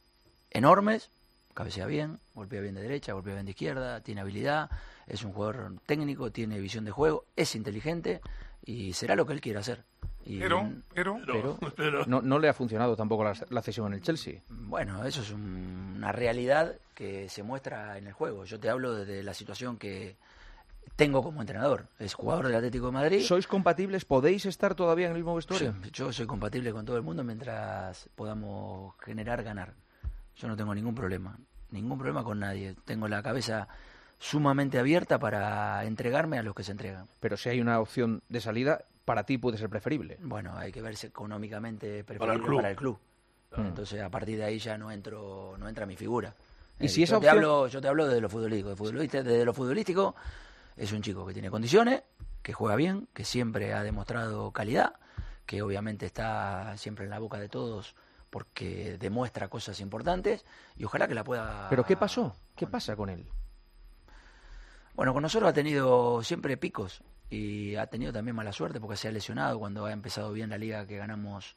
enormes, cabecea bien, golpea bien de derecha, golpea bien de izquierda, tiene habilidad, es un jugador técnico, tiene visión de juego, es inteligente y será lo que él quiera hacer. Y, Pero, pero, Pero no, no le ha funcionado tampoco la, la cesión en el Chelsea. Bueno, eso es un- una realidad que se muestra en el juego. Yo te hablo desde la situación que tengo como entrenador. Es jugador del Atlético de Madrid. ¿Sois compatibles? ¿Podéis estar todavía en el mismo vestuario? Sí, yo soy compatible con todo el mundo mientras podamos generar, ganar. Yo no tengo ningún problema, ningún problema con nadie. Tengo la cabeza sumamente abierta para entregarme a los que se entregan. Pero si hay una opción de salida, para ti puede ser preferible. Bueno, hay que verse económicamente preferible club. para el club. Mm. Entonces, a partir de ahí ya no entro, no entra mi figura. Y Eh, si esa yo, te opción- hablo, yo te hablo de lo futbolístico. De futbolista- Desde lo futbolístico, es un chico que tiene condiciones, que juega bien, que siempre ha demostrado calidad, que obviamente está siempre en la boca de todos porque demuestra cosas importantes y ojalá que la pueda... ¿Pero qué pasó? ¿Qué pasa con él? Bueno, con nosotros ha tenido siempre picos y ha tenido también mala suerte porque se ha lesionado cuando ha empezado bien la liga que ganamos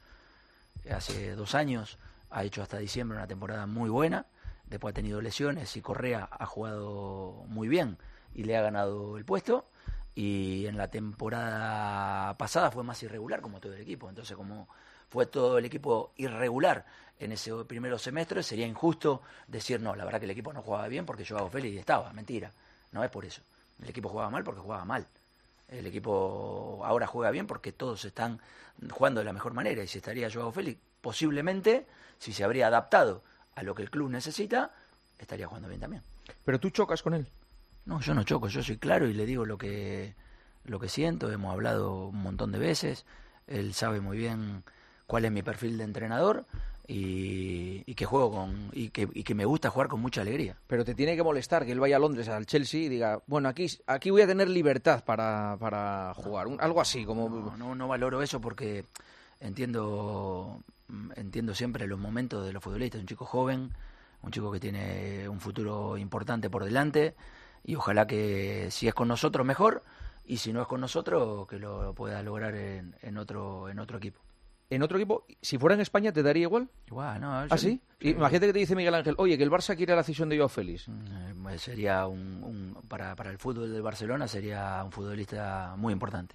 hace dos años. Ha hecho hasta diciembre una temporada muy buena. Después ha tenido lesiones y Correa ha jugado muy bien y le ha ganado el puesto. Y en la temporada pasada fue más irregular como todo el equipo. Entonces, como fue todo el equipo irregular en ese primero semestre, sería injusto decir, no, la verdad que el equipo no jugaba bien porque Joao Félix estaba. Mentira, no es por eso. El equipo jugaba mal porque jugaba mal. El equipo ahora juega bien porque todos están jugando de la mejor manera. Y si estaría Joao Félix, posiblemente, si se habría adaptado a lo que el club necesita, estaría jugando bien también. ¿Pero tú chocas con él? No, yo no choco, yo soy claro y le digo lo que, lo que siento. Hemos hablado un montón de veces. Él sabe muy bien cuál es mi perfil de entrenador y, y que juego con y que, y que me gusta jugar con mucha alegría. Pero te tiene que molestar que él vaya a Londres, al Chelsea, y diga, bueno, aquí, aquí voy a tener libertad para, para jugar. Un- algo así, como... No, no, no valoro eso porque entiendo entiendo siempre los momentos de los futbolistas. Un chico joven, un chico que tiene un futuro importante por delante y ojalá que si es con nosotros mejor y si no es con nosotros que lo pueda lograr en, en otro en otro equipo. ¿En otro equipo? Si fuera en España, ¿te daría igual? Igual, no. ¿Ah, sí? Imagínate que te dice Miguel Ángel, oye, que el Barça quiere la cesión de Joao Félix. Eh, sería un, un para, para el fútbol del Barcelona sería un futbolista muy importante.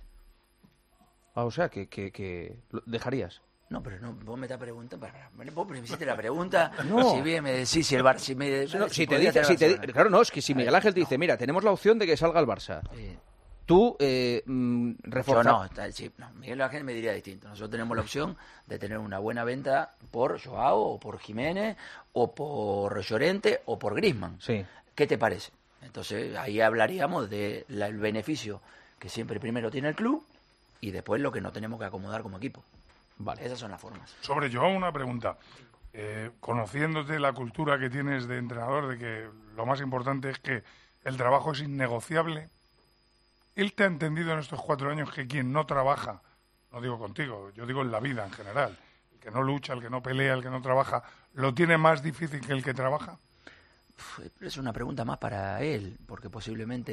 Ah, o sea, que, que, que lo dejarías. No, pero no, vos me estás preguntando, para, para, vos me hiciste la pregunta, No. si bien me decís si el Bar, si me, No, si te podría dice, estar si te di- Barcelona. claro, no, es que si Miguel Ángel te dice, mira, tenemos la opción de que salga el Barça. Tú, eh, mm, Yo reforzar... no, está- sí, no, Miguel Ángel me diría distinto. Nosotros tenemos la opción de tener una buena venta por Joao, o por Jiménez, o por Llorente, o por Griezmann. Sí. ¿Qué te parece? Entonces ahí hablaríamos del beneficio que siempre primero tiene el club y después lo que nos tenemos que acomodar como equipo. Vale. Esas son las formas. Sobre Joao, una pregunta. Eh, conociéndote la cultura que tienes de entrenador, de que lo más importante es que el trabajo es innegociable, ¿él te ha entendido en estos cuatro años que quien no trabaja, no digo contigo, yo digo en la vida en general, el que no lucha, el que no pelea, el que no trabaja, lo tiene más difícil que el que trabaja? Es una pregunta más para él, porque posiblemente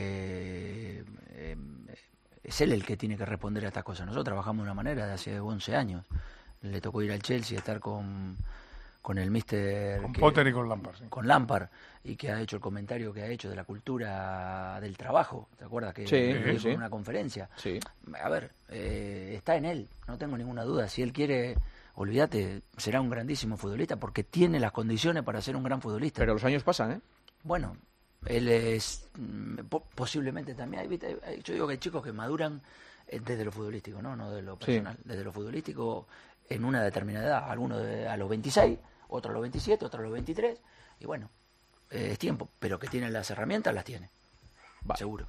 eh, eh, es él el que tiene que responder a estas cosas. Nosotros trabajamos de una manera de hace once años. Le tocó ir al Chelsea, estar con, con el mister... Con que, Potter y con Lampard. Sí. Con Lampard, y que ha hecho el comentario que ha hecho de la cultura del trabajo. ¿Te acuerdas? Que sí, dijo sí. en una conferencia. Sí. A ver, eh, está en él, no tengo ninguna duda. Si él quiere, olvídate, será un grandísimo futbolista porque tiene las condiciones para ser un gran futbolista. Pero los años pasan, ¿eh? Bueno, él es... Po- posiblemente también, hay, ¿viste? Yo digo que hay chicos que maduran desde lo futbolístico, no, no de lo personal. Sí. Desde lo futbolístico en una determinada edad. Algunos de, a los veintiséis, otros a los veintisiete, otros a los veintitrés. Y bueno, eh, es tiempo. Pero que tiene las herramientas, las tiene. Vale. Seguro.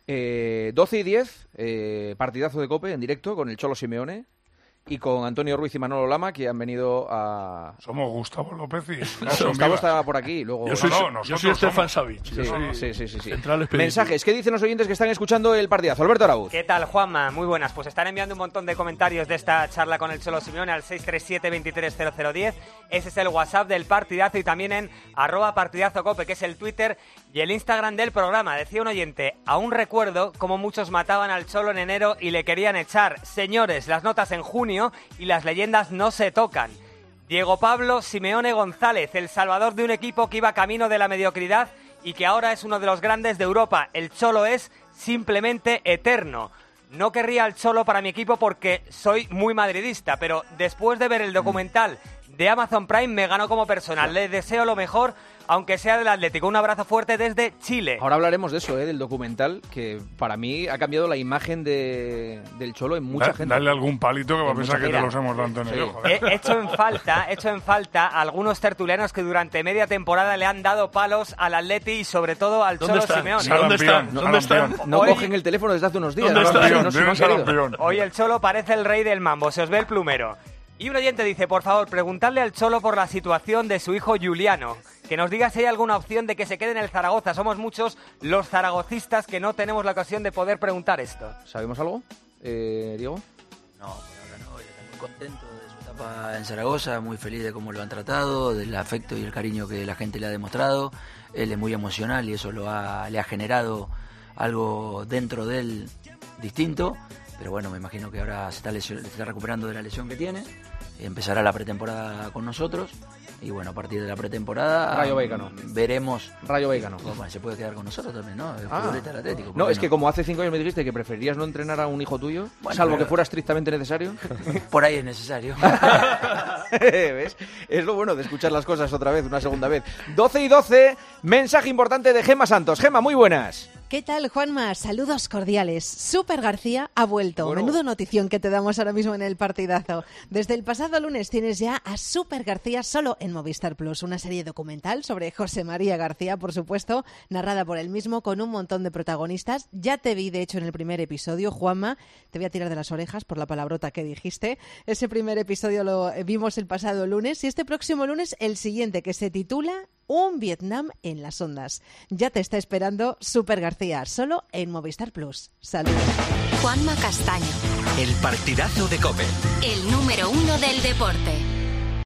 Eh, doce y diez, eh, partidazo de COPE en directo con el Cholo Simeone y con Antonio Ruiz y Manolo Lama, que han venido a... Somos Gustavo López y... No, Gustavo está por aquí. Luego... Yo soy, no, no, yo soy Stefan Savic. Sí, sí, sí, sí, sí. Mensajes, ¿qué dicen los oyentes que están escuchando el partidazo? Alberto Arauz. ¿Qué tal, Juanma? Muy buenas. Pues están enviando un montón de comentarios de esta charla con el Cholo Simeone al seis tres siete, veintitrés cero cero diez. Ese es el WhatsApp del partidazo y también en arroba partidazocope, que es el Twitter y el Instagram del programa. Decía un oyente, aún recuerdo cómo muchos mataban al Cholo en enero y le querían echar. Señores, las notas en junio y las leyendas no se tocan. Diego Pablo Simeone González, el salvador de un equipo que iba camino de la mediocridad y que ahora es uno de los grandes de Europa. El Cholo es simplemente eterno. No querría al Cholo para mi equipo porque soy muy madridista, pero después de ver el documental de Amazon Prime me ganó como persona. Le deseo lo mejor, aunque sea del Atlético. Un abrazo fuerte desde Chile. Ahora hablaremos de eso, ¿eh? Del documental, que para mí ha cambiado la imagen de, del Cholo en mucha da, gente. Dale algún palito que va a pensar que te los hemos dado en el ojo. He hecho en falta, he hecho en falta a algunos tertulianos que durante media temporada le han dado palos al Atleti y sobre todo al Cholo Simeone. ¿Dónde están? ¿Dónde están? No Hoy, cogen el teléfono desde hace unos días. ¿Dónde no, están? no, no, no, no, no, Hoy el Cholo parece el rey del mambo, se os ve el plumero. Y un oyente dice, por favor, preguntadle al Cholo por la situación de su hijo Juliano. Que nos diga si hay alguna opción de que se quede en el Zaragoza. Somos muchos los zaragocistas que no tenemos la ocasión de poder preguntar esto. ¿Sabemos algo, eh, Diego? No, por ahora no. Yo estoy muy contento de su etapa en Zaragoza, muy feliz de cómo lo han tratado, del afecto y el cariño que la gente le ha demostrado. Él es muy emocional y eso lo ha, le ha generado algo dentro de él distinto. Pero bueno, me imagino que ahora se está, lesión, se está recuperando de la lesión que tiene. Empezará la pretemporada con nosotros. Y bueno, a partir de la pretemporada Rayo Vallecano. Veremos. Rayo Vallecano. Bueno, se puede quedar con nosotros también, ¿no? El ah. futbolista del Atlético. No, es que como hace cinco años me dijiste que preferías no entrenar a un hijo tuyo, bueno, salvo pero... que fuera estrictamente necesario. Por ahí es necesario. ¿Ves? Es lo bueno de escuchar las cosas otra vez, una segunda vez. doce y doce, mensaje importante de Gemma Santos. Gemma, muy buenas. ¿Qué tal, Juanma? Saludos cordiales. Super García ha vuelto. Bueno. Menudo notición que te damos ahora mismo en el partidazo. Desde el pasado lunes tienes ya a Super García solo en Movistar Plus. Una serie documental sobre José María García, por supuesto, narrada por él mismo con un montón de protagonistas. Ya te vi, de hecho, en el primer episodio, Juanma. Te voy a tirar de las orejas por la palabrota que dijiste. Ese primer episodio lo vimos el pasado lunes y este próximo lunes el siguiente, que se titula Un Vietnam en las ondas. Ya te está esperando Super García, solo en Movistar Plus. Saludos. Juanma Castaño. El partidazo de COPE. El número uno del deporte.